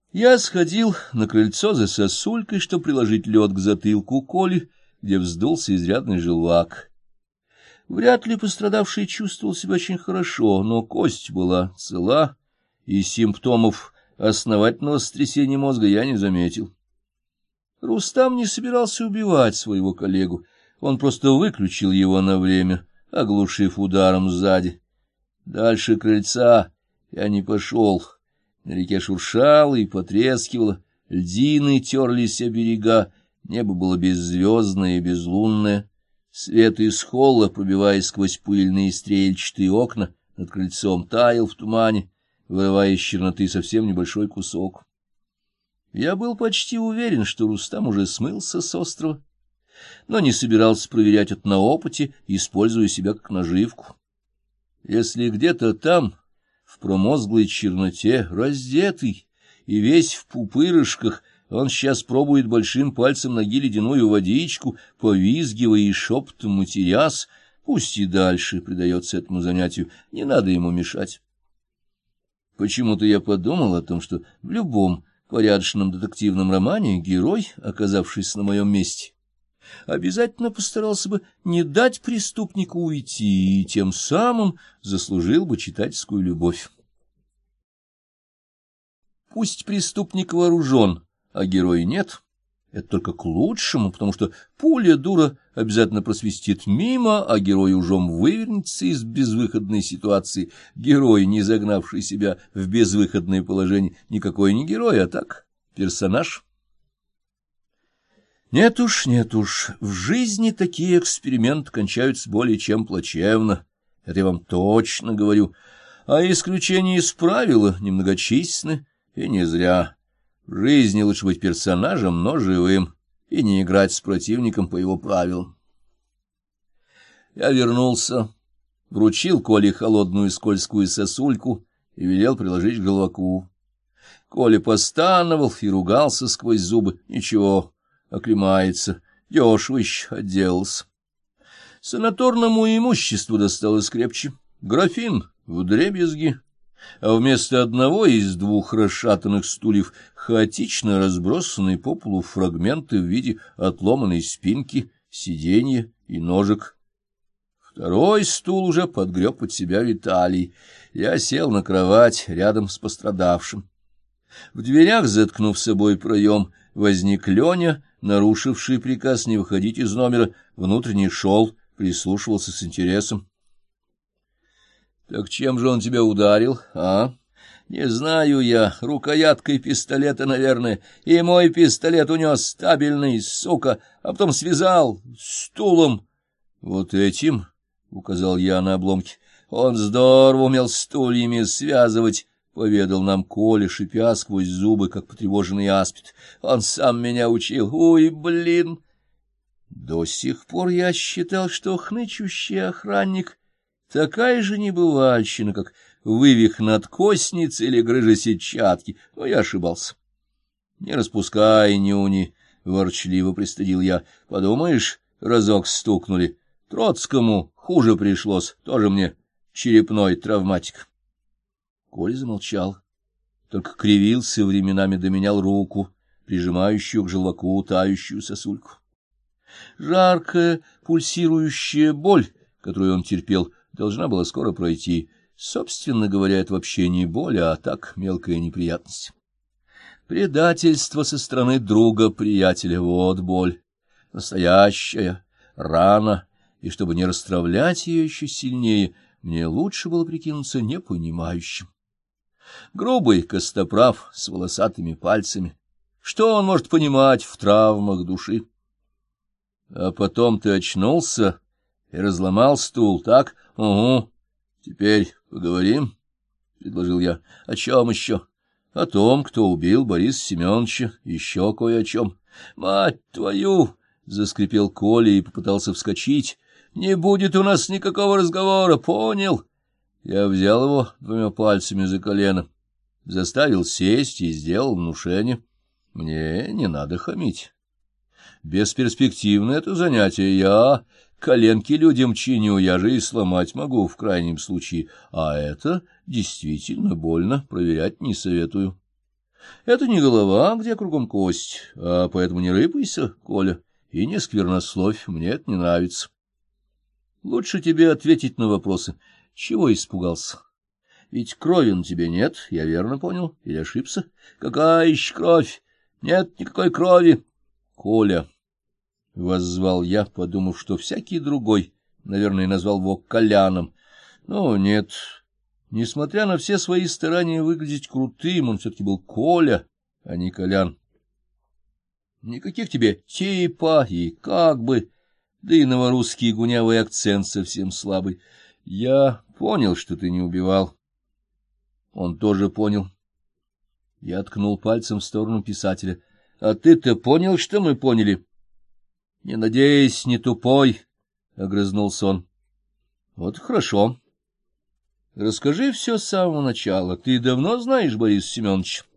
Я сходил на крыльцо за сосулькой, чтобы приложить лед к затылку Коли, где вздулся изрядный желвак. Вряд ли пострадавший чувствовал себя очень хорошо, но кость была цела, и симптомов основательного сотрясения мозга я не заметил. Рустам не собирался убивать своего коллегу, он просто выключил его на время, оглушив ударом сзади. Дальше крыльца я не пошел. На реке шуршало и потрескивало, льдины терлись о берега, небо было беззвездное и безлунное. Свет из холла, пробиваясь сквозь пыльные стрельчатые окна, над крыльцом таял в тумане, вырывая из черноты совсем небольшой кусок. Я был почти уверен, что Рустам уже смылся с острова, но не собирался проверять это на опыте, используя себя как наживку. Если где-то там, в промозглой черноте, раздетый и весь в пупырышках, он сейчас пробует большим пальцем ноги ледяную водичку, повизгивая и шепотом матерясь, пусть и дальше предается этому занятию, не надо ему мешать. Почему-то я подумал о том, что в любом порядочном детективном романе герой, оказавшись на моем месте, обязательно постарался бы не дать преступнику уйти и тем самым заслужил бы читательскую любовь. Пусть преступник вооружен, а герой нет, это только к лучшему, потому что пуля дура обязательно просвистит мимо, а герой ужом вывернется из безвыходной ситуации. Герой, не загнавший себя в безвыходное положение, никакой не герой, а так персонаж. Нет уж, в жизни такие эксперименты кончаются более чем плачевно, это я вам точно говорю, а исключения из правила немногочисленны, и не зря. В жизни лучше быть персонажем, но живым, и не играть с противником по его правилам. Я вернулся, вручил Коле холодную скользкую сосульку и велел приложить к желваку. Коля постановал и ругался сквозь зубы. Ничего, оклемается, дешево еще отделался. Санаторному имуществу досталось крепче. Графин вдребезги, а вместо одного из двух расшатанных стульев хаотично разбросанные по полу фрагменты в виде отломанной спинки, сиденья и ножек. Второй стул уже подгреб под себя Виталий. Я сел на кровать рядом с пострадавшим. В дверях, заткнув собой проем, возник Леня, нарушивший приказ не выходить из номера, внутренне шел, прислушивался с интересом. — Так чем же он тебя ударил, а? — Не знаю я, рукояткой пистолета, наверное, и мой пистолет унес стабильный, сука, а потом связал стулом. — Вот этим, — указал я на обломки, — он здорово умел стульями связывать, — поведал нам Коля, шипя сквозь зубы, как потревоженный аспид. — Он сам меня учил. Ой, блин! До сих пор я считал, что хнычущий охранник такая же небывальщина, как вывих надкосницы или грыжа сетчатки, но я ошибался. — Не распускай нюни, — ворчливо пристыдил я. — Подумаешь, разок стукнули. Троцкому хуже пришлось, тоже мне черепной травматик. Коля замолчал, только кривился, временами доменял руку, прижимающую к желваку тающую сосульку. Жаркая, пульсирующая боль, которую он терпел, должна была скоро пройти. Собственно говоря, это вообще не боль, а так мелкая неприятность. Предательство со стороны друга-приятеля — вот боль. Настоящая рана, и чтобы не расстравлять ее еще сильнее, мне лучше было прикинуться непонимающим. Грубый костоправ с волосатыми пальцами. Что он может понимать в травмах души? — А потом ты очнулся и разломал стул, так? — Угу. — Теперь поговорим, — предложил я. — О чем еще? — О том, кто убил Бориса Семеновича, еще кое о чем. — Мать твою! — заскрипел Коля и попытался вскочить. — Не будет у нас никакого разговора, понял? Я взял его двумя пальцами за колено, заставил сесть и сделал внушение. Мне не надо хамить. Бесперспективно это занятие. Я коленки людям чиню, я же и сломать могу в крайнем случае. А это действительно больно, проверять не советую. Это не голова, где кругом кость, а поэтому не рыпайся, Коля, и не сквернословь, мне это не нравится. Лучше тебе ответить на вопросы. Чего испугался? Ведь крови на тебе нет, я верно понял, или ошибся? Какая еще кровь? Нет никакой крови. Коля, — воззвал я, подумав, что всякий другой, наверное, назвал его Коляном. Но нет, несмотря на все свои старания выглядеть крутым, он все-таки был Коля, а не Колян. Никаких тебе типа и как бы, да и новорусский гунявый акцент совсем слабый. Я понял, что ты не убивал. Он тоже понял. Я ткнул пальцем в сторону писателя. — А ты-то понял, что мы поняли? — Не надеюсь, не тупой, — огрызнулся он. — Вот хорошо. Расскажи все с самого начала. Ты давно знаешь Бориса Семеновича?